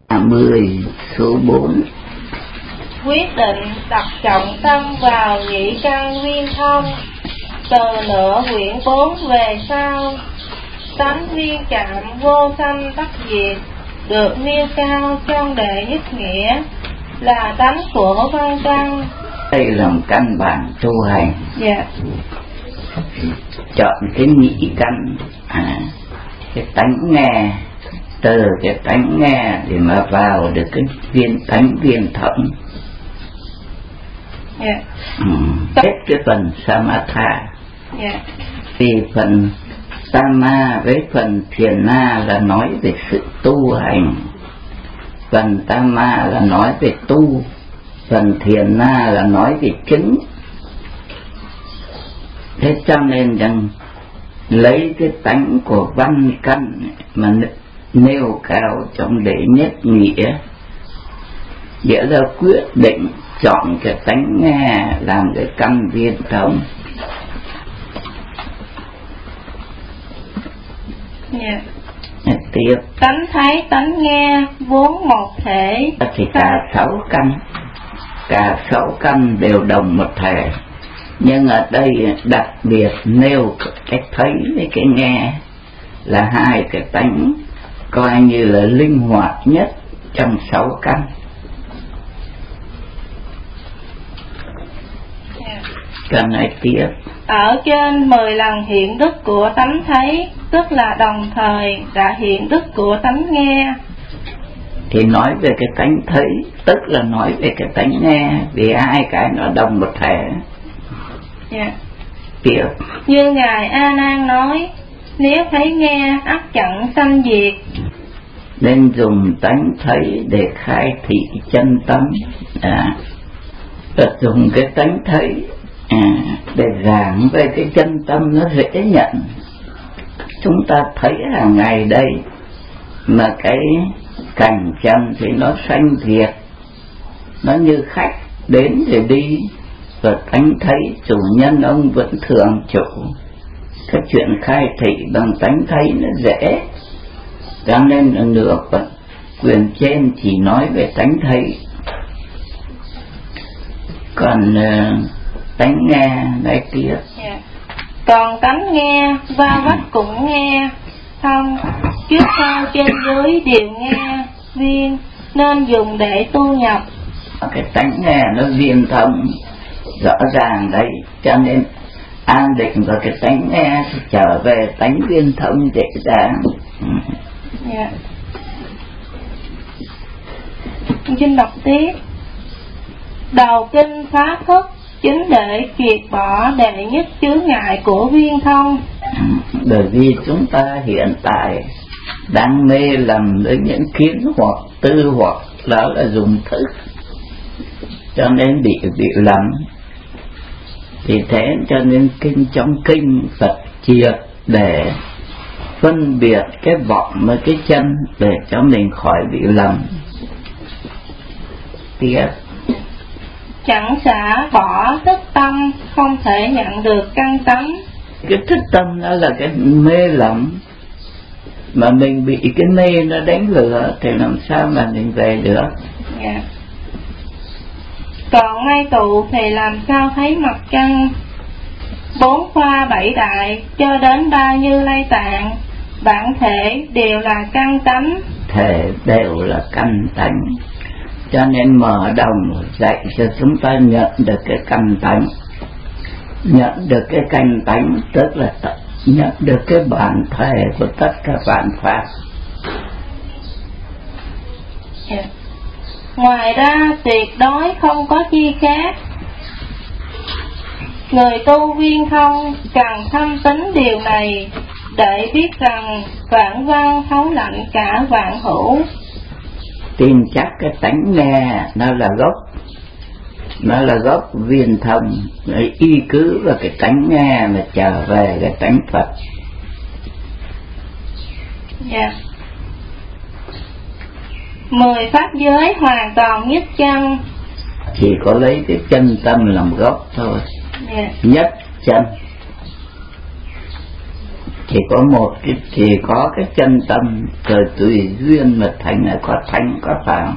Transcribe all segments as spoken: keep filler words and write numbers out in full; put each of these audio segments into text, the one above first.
mười số bốn. Quyết định đặt trọng tâm vào nhị căn viên thông. Từ nửa quyển bốn về sau, tánh viên chạm vô sanh tắc diệt được nêu cao trong đệ nhất nghĩa là tánh của văn căn. Đây là một căn bản tu hành. Dạ. Chọn cái nhị căn, à, cái tánh nghe, từ cái tánh nghe để mà vào được cái viên tánh viên thẩm. Dạ. Ừ. Hết cái phần samatha. Dạ. Vì phần Sama với phần thiền na là nói về sự tu hành, phần Tama là nói về tu, phần thiền na là nói về chứng. Thế cho nên rằng lấy cái tánh của văn căn mà nêu cao trong đệ nhất nghĩa, nghĩa là quyết định chọn cái tánh nghe làm cái căn viên thông. Yeah. Tiếp tánh thấy tánh nghe vốn một thể thì cả sáu căn, cả sáu căn đều đồng một thể, nhưng ở đây đặc biệt nêu cái thấy với cái nghe là hai cái tánh coi như là linh hoạt nhất trong sáu căn. Yeah. Căn này tiếp. Ở trên mười lần hiện đức của tánh thấy, tức là đồng thời đã hiện đức của tánh nghe. Thì nói về cái tánh thấy, tức là nói về cái tánh nghe, vì hai cái nó đồng một thể. Yeah. Tiếp. Như Ngài A Nan nói, nếu thấy nghe ắt chẳng sanh diệt. Nên dùng tánh thấy để khai thị chân tâm, à, và dùng cái tánh thấy à, để giảng về cái chân tâm nó dễ nhận. Chúng ta thấy hàng ngày đây mà cái cảnh chân thì nó sanh diệt, nó như khách đến rồi đi, và tánh thấy chủ nhân ông vẫn thường chủ. Cái chuyện khai thị bằng tánh thấy nó dễ, cho nên là nửa quyền trên chỉ nói về tánh thấy, còn uh, tánh nghe nói tiếp. Yeah. Còn tánh nghe va vách cũng nghe thông, trước sau trên dưới đều nghe viên, nên dùng để tu nhập. Cái tánh nghe nó viên thông rõ ràng đấy, cho nên an định vào cái tánh nghe thì trở về tánh viên thông dễ dàng. Yeah. Kinh đọc tiếp. Đầu kinh phá thức chính để triệt bỏ đệ nhất chướng ngại của viên thông. Bởi vì chúng ta hiện tại đang mê lầm với những kiến hoặc tư hoặc đó là dùng thức, cho nên bị bị lầm. Thì thế cho nên kinh trong kinh Phật triệt để phân biệt cái vọng với cái chân để cho mình khỏi bị lầm. Tiếp. Chẳng xả bỏ thức tâm, không thể nhận được căn tánh. Cái thức tâm đó là cái mê lầm, mà mình bị cái mê nó đánh lừa thì làm sao mà mình về được. Yeah. Còn ngay tụ thì làm sao thấy mặt căn, bốn khoa bảy đại cho đến ba Như Lai Tạng, bản thể đều là căn tánh. Thể đều là căn tánh, cho nên mở đồng dạy cho chúng ta nhận được cái căn tánh. Nhận được cái căn tánh tức là nhận được cái bản thể của tất cả vạn pháp. Yeah. Ngoài ra tuyệt đối không có chi khác. Người tu viên thông cần thâm tín điều này để biết rằng vạn văn thấu lạnh cả vạn hữu. Tin chắc cái tánh nghe nó là gốc, nó là gốc viên thông, để y cứ vào cái tánh nghe mà trở về cái tánh Phật. Dạ. Yeah. Mười pháp giới hoàn toàn nhất chân. Chỉ có lấy cái chân tâm làm gốc thôi. Yeah. Nhất chân. chỉ có một cái, chỉ có cái chân tâm, rồi tùy duyên mà thành là có thánh có phàm.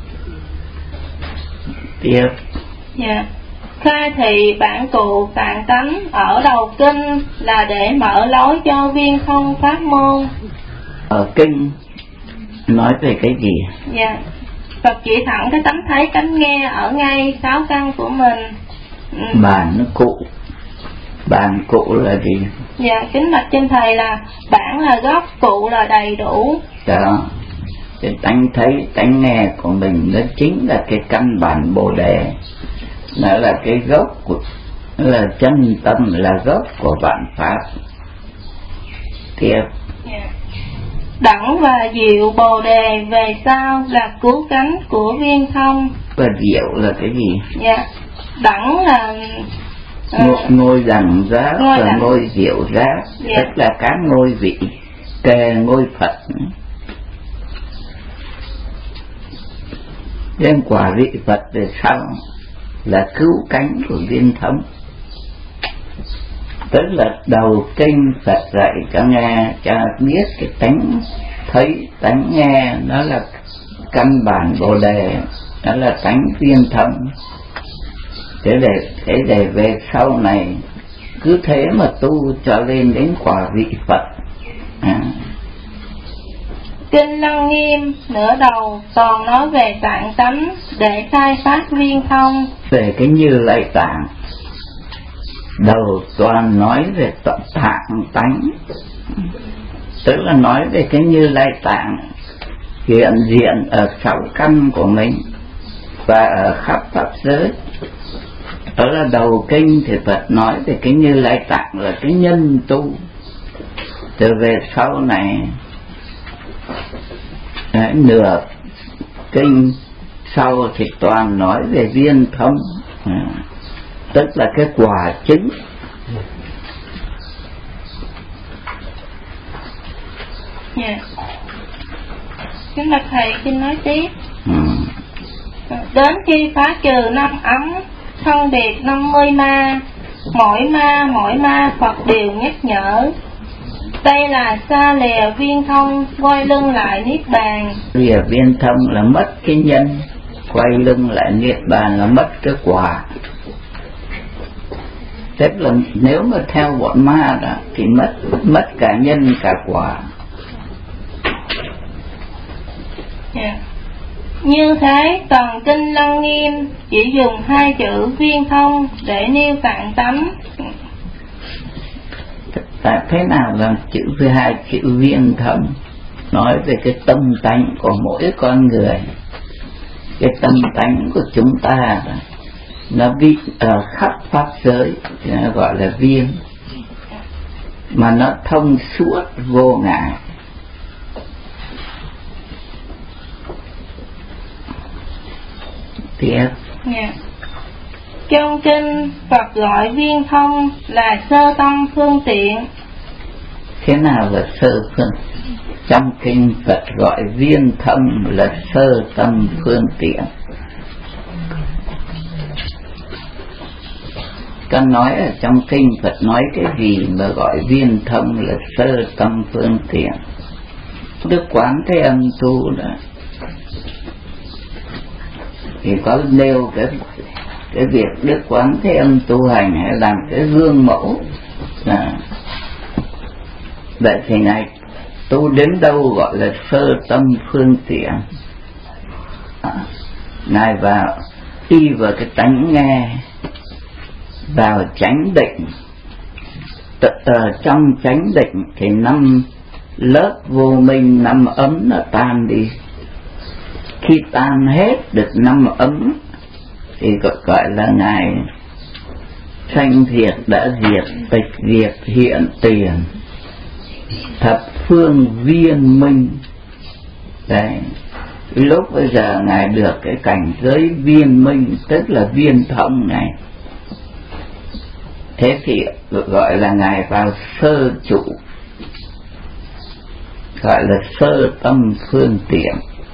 Tiếp. Dạ. Khai thị bản cụ tạng tánh ở đầu kinh là để mở lối cho viên thông pháp môn. Ở kinh nói về cái gì? Dạ. Phật chỉ thẳng cái tánh thấy cánh nghe ở ngay sáu căn của mình. Ừ. Bản cụ. Bản cụ là gì? Dạ, kính bạch trên thầy là bản là gốc, cụ là đầy đủ. Đó. Cái tánh thấy, tánh nghe của mình nó chính là cái căn bản Bồ Đề. Nó là cái gốc của, nó là chân tâm, là gốc của vạn pháp. Tiếp. Yeah. Đẳng và diệu Bồ Đề về sau là cứu cánh của viên thông. Và diệu là cái gì? Dạ. Đẳng là uh, ngôi, ngôi đẳng giác và đẳng. ngôi diệu giác. Yeah. Tức là các ngôi vị kề ngôi Phật. Đến quả vị Phật về sau là cứu cánh của viên thông. Tức là đầu kinh Phật dạy cho nghe, cho biết cái tánh thấy, tánh nghe nó là căn bản Bồ Đề, nó là tánh viên thông. Thế để, thế để về sau này cứ thế mà tu cho lên đến quả vị Phật. À. Kinh Lăng Nghiêm nửa đầu còn nói về tạng tánh để khai phát viên thông. Về cái Như Lai Tạng, đầu toàn nói về tạng tánh, tức là nói về cái Như Lai Tạng hiện diện ở sáu căn của mình và ở khắp pháp giới. Đó là đầu kinh thì Phật nói về cái Như Lai Tạng là cái nhân tu. Từ về sau này đấy, nửa kinh sau thì toàn nói về viên thông, à, tức là cái quả chứng. Dạ. Kính bạch thầy xin nói tiếp. Ừ. Đến khi phá trừ năm ấm, phân biệt năm mươi ma, mỗi ma mỗi ma Phật đều nhắc nhở. Đây là xa lìa viên thông, quay lưng lại niết bàn. Lìa viên thông là mất cái nhân, quay lưng lại niết bàn là mất cái quả. Tức là nếu mà theo bọn ma đó thì mất mất cả nhân cả quả. Yeah. Như thế toàn kinh Lăng Nghiêm chỉ dùng hai chữ viên thông để nêu tạng tánh. Tại thế nào là chữ với hai chữ viên thông? Nói về cái tâm tánh của mỗi con người. Cái tâm tánh của chúng ta nó bị ở khắp pháp giới thì nó gọi là viên, mà nó thông suốt vô ngại. Tiếp. Yeah. Trong kinh Phật gọi viên thông là sơ tâm phương tiện. Thế nào là sơ phương? Trong kinh Phật gọi viên thông là sơ tâm phương tiện. Con nói ở trong kinh Phật nói cái gì mà gọi viên thông là sơ tâm phương tiện? Đức Quán Thế Âm tu đó thì có nêu cái cái việc Đức Quán Thế Âm tu hành hay làm cái gương mẫu. À, vậy thì Ngài tu đến đâu gọi là sơ tâm phương tiện? À, Ngài vào đi vào cái tánh nghe, vào chánh định. Ở trong chánh định thì năm lớp vô minh, năm ấm nó tan đi. Khi tan hết được năm ấm thì gọi, gọi là Ngài sanh diệt đã diệt, tịch diệt hiện tiền, thập phương viên minh. Đấy, lúc bây giờ Ngài được cái cảnh giới viên minh, tức là viên thông này. Thế thì gọi là Ngài vào sơ trụ, gọi là sơ tâm phương tiện.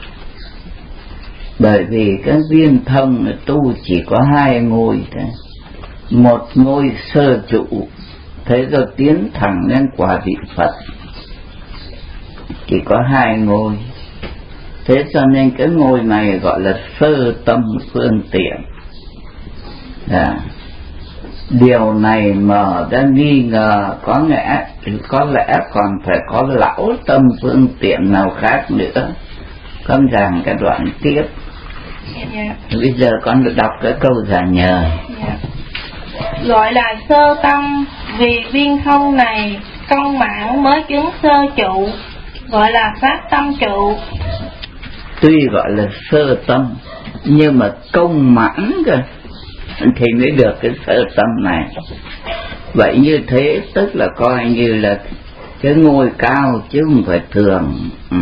Bởi vì cái viên thông tu chỉ có hai ngôi thôi. Một ngôi sơ trụ, thế rồi tiến thẳng lên quả vị Phật. Chỉ có hai ngôi. Thế cho nên cái ngôi này gọi là sơ tâm phương tiện. À, điều này mà đã nghi ngờ có lẽ có lẽ còn phải có lão tâm phương tiện nào khác nữa. Con rằng cái đoạn tiếp. Yeah. Bây giờ con được đọc cái câu giả nhờ. Yeah. Gọi là sơ tâm vì viên không này công mãn mới chứng sơ trụ, gọi là phát tâm trụ. Tuy gọi là sơ tâm nhưng mà công mãn cơ thì mới được cái sơ tâm này. Vậy như thế tức là coi như là cái ngôi cao chứ không phải thường. Ừ.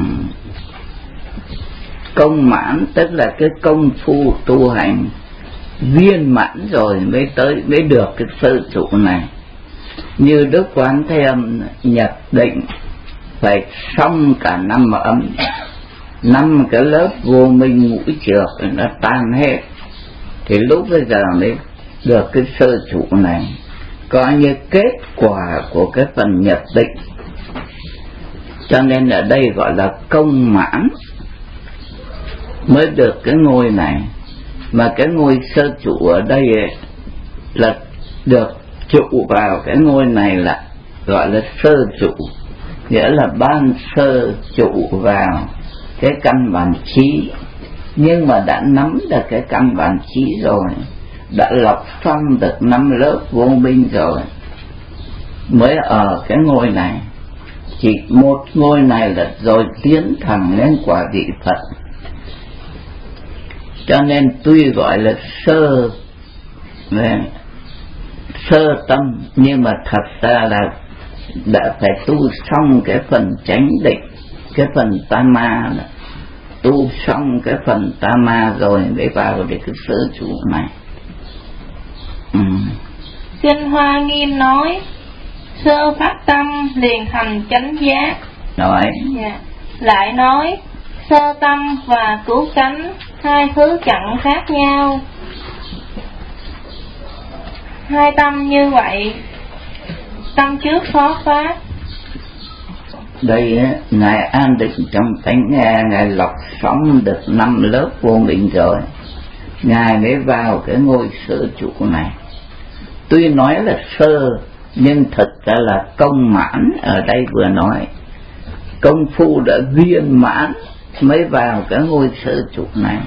Công mãn tức là cái công phu tu hành viên mãn rồi mới tới mới được cái sơ trụ này. Như Đức Quán Thế Âm nhập định phải xong cả năm ấm, năm cái lớp vô minh ngũ trược nó tan hết, thì lúc bây giờ mới được cái sơ trụ này, coi như kết quả của cái phần nhập định. Cho nên ở đây gọi là công mãn mới được cái ngôi này. Mà cái ngôi sơ trụ ở đây ấy, là được trụ vào cái ngôi này là gọi là sơ trụ, nghĩa là ban sơ trụ vào cái căn bản trí. Nhưng mà đã nắm được cái căn bản trí rồi, đã lọc xong được năm lớp vô minh rồi, mới ở cái ngôi này. Chỉ một ngôi này là rồi tiến thẳng lên quả vị Phật. Cho nên tuy gọi là sơ sơ tâm nhưng mà thật ra là đã phải tu xong cái phần chánh định, cái phần tama, tu xong cái phần tama rồi mới vào để cái sơ trụ này. Ừ. Kinh Hoa Nghiêm nói sơ phát tâm liền thành chánh giác. Nói. Yeah. Lại nói sơ tâm và cứu cánh hai thứ chẳng khác nhau. Hai tâm như vậy, tâm trước khó phát. Đây Ngài an định trong Thánh Nghe, Ngài lọc xong được năm lớp vô minh rồi, Ngài mới vào cái ngôi sơ trụ này. Tuy nói là sơ nhưng thật ra là công mãn. Ở đây vừa nói công phu đã viên mãn mới vào cái ngôi sơ trụ này.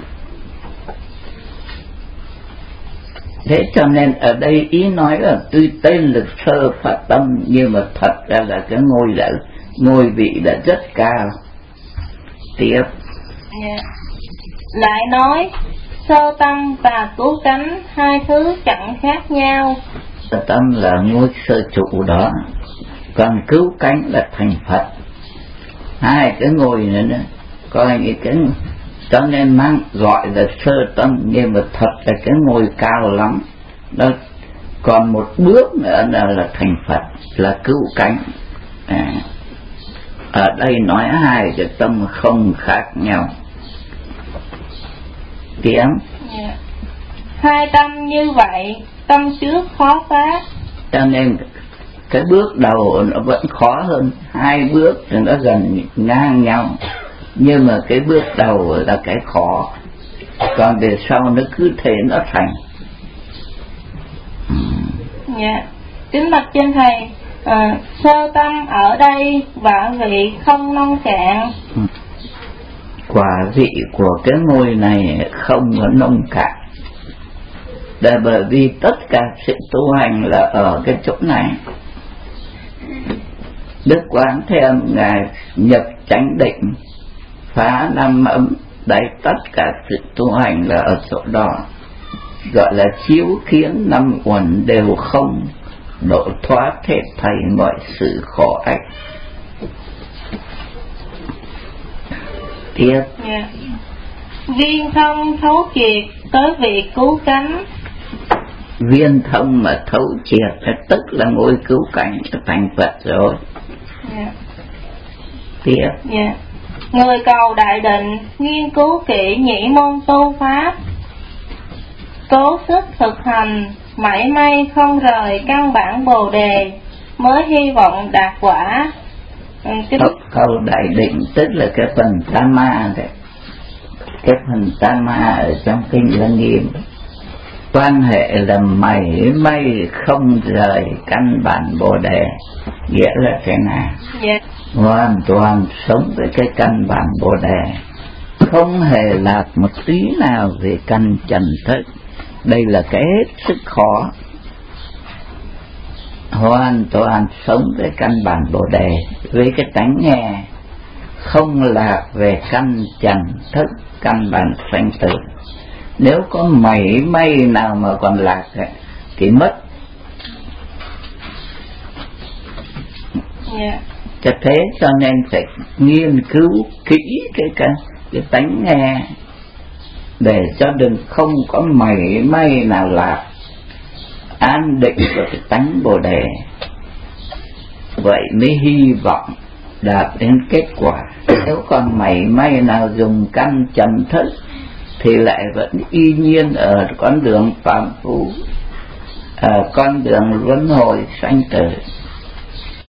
Thế cho nên ở đây ý nói là tuy tên là sơ phát tâm nhưng mà thật ra là cái ngôi đã ngôi vị đã rất cao. Tiếp. Yeah. Lại nói sơ tâm và cứu cánh hai thứ chẳng khác nhau. Sơ tâm là ngôi sơ trụ đó, còn cứu cánh là thành Phật. Hai cái ngôi nữa nữa coi như cái, cho nên mang gọi là sơ tâm nhưng mà thật là cái ngôi cao lắm đó. Còn một bước nữa là, là thành Phật, là cứu cánh. À, ở đây nói hai cái tâm không khác nhau. Tiếng. Yeah. Hai tâm như vậy, tâm trước khó phát. Cho nên cái bước đầu nó vẫn khó hơn, hai bước thì nó gần ngang nhau, nhưng mà cái bước đầu là cái khó, còn về sau nó cứ thế nó thành. Dạ. Yeah. Kính bạch trên thầy, à, sơ tâm ở đây quả vị không nông cạn. Quả vị của cái ngôi này không có nông cạn, là bởi vì tất cả sự tu hành là ở cái chỗ này. Đức Quán Thế Âm Ngài nhập chánh định, phá năm ấm, đấy tất cả sự tu hành là ở chỗ đó, gọi là chiếu khiến năm uẩn đều không, độ thoát hết thảy mọi sự khổ ách. Tiếp. Yeah. Viên thông thấu triệt tới vị cứu cánh. Viên thông mà thấu triệt tức là ngôi cứu cánh thành Phật rồi. Yeah. Tiếp. Yeah. Người cầu đại định, nghiên cứu kỹ nhĩ môn tu pháp, cố sức thực hành, mảy may không rời căn bản Bồ đề, mới hy vọng đạt quả. Ừ, cái... câu, câu đại định tức là cái phần Tama đấy, cái phần Tama ở trong kinh Lăng Nghiêm. Quan hệ là mảy may không rời căn bản Bồ Đề, nghĩa là thế nào? Yeah. Hoàn toàn sống với cái căn bản Bồ Đề, không hề lạc một tí nào về căn trần thức. Đây là cái hết sức khó. Hoàn toàn sống với căn bản Bồ Đề, với cái tánh nghe, không lạc về căn trần thức, căn bản sanh tử. Nếu có mảy may nào mà còn lạc thì mất. Yeah. Cho thế cho nên phải nghiên cứu kỹ cái cái, cái tánh nghe để cho đừng không có mảy may nào lạc, an định của cái tánh Bồ Đề, vậy mới hy vọng đạt đến kết quả. Nếu còn mảy may nào dùng căn trần thức thì lại vẫn y nhiên ở con đường phạm phu, ở con đường luân hồi sanh tử.